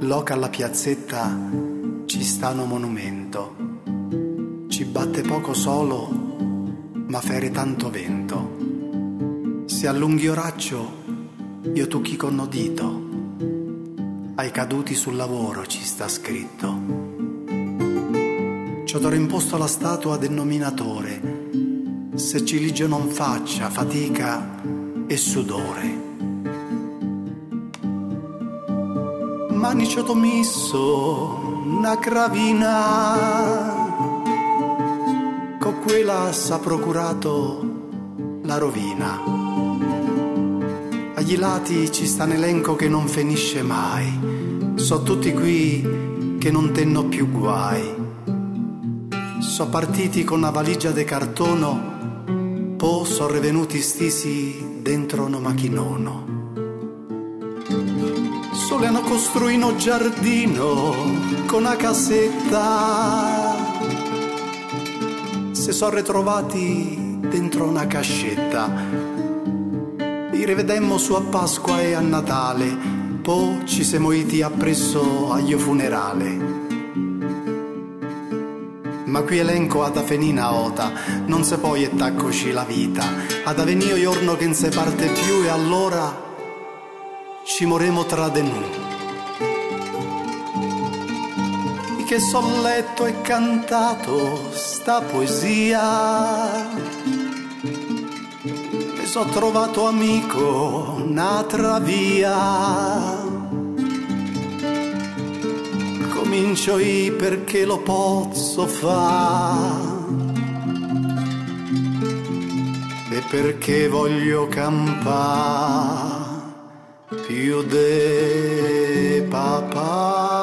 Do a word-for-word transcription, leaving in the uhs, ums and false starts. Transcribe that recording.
Loca alla piazzetta ci sta un monumento, ci batte poco solo, ma fere tanto vento. Se allunghi oraccio, io tocchi con nodito, ai caduti sul lavoro ci sta scritto. Ci ho imposto la statua del nominatore, se ciligio non faccia fatica e sudore. Mani ci ho messo una cravina, con quella s'ha procurato la rovina. Agli lati ci sta un elenco che non finisce mai, so tutti qui che non tenno più guai. So partiti con una valigia de cartono, po' so revenuti stisi dentro uno macchinono. Sole hanno costruito un giardino con una casetta, se sono ritrovati dentro una cascetta. Li rivedemmo su a Pasqua e a Natale, po' ci siamo iti appresso agli funerale. Ma qui elenco ad afenina ota, non se poi e taccoci la vita, ad avenio giorno che non se parte più e allora ci moremo tra de noi. E che son letto e cantato sta poesia, e so trovato amico un'altra via. Comincio io perché lo posso fare e perché voglio campare più de papà.